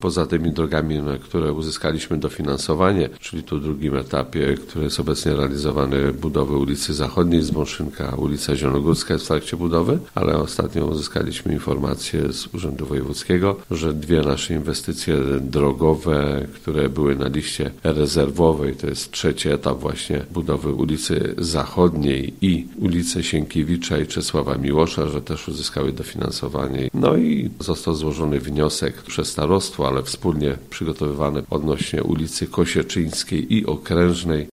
poza tymi drogami, na które uzyskaliśmy dofinansowanie, czyli tu w drugim etapie, który jest obecnie realizowany, budowy ulicy Zachodniej z Mąszynka, ulica Zielonogórska jest w trakcie budowy, ale ostatnio uzyskaliśmy informację z Urzędu Wojewódzkiego, że dwie nasze inwestycje drogowe, które były na liście rezerwowej, to jest trzeci etap właśnie budowy ulicy Zachodniej i ulicy Sienkiewicza i Czesława Miłosza, że też uzyskały dofinansowanie. No i został złożony wniosek przez starostwo, ale wspólnie przygotowywany odnośnie ulicy Kosieczyńskiej i Okrężnej.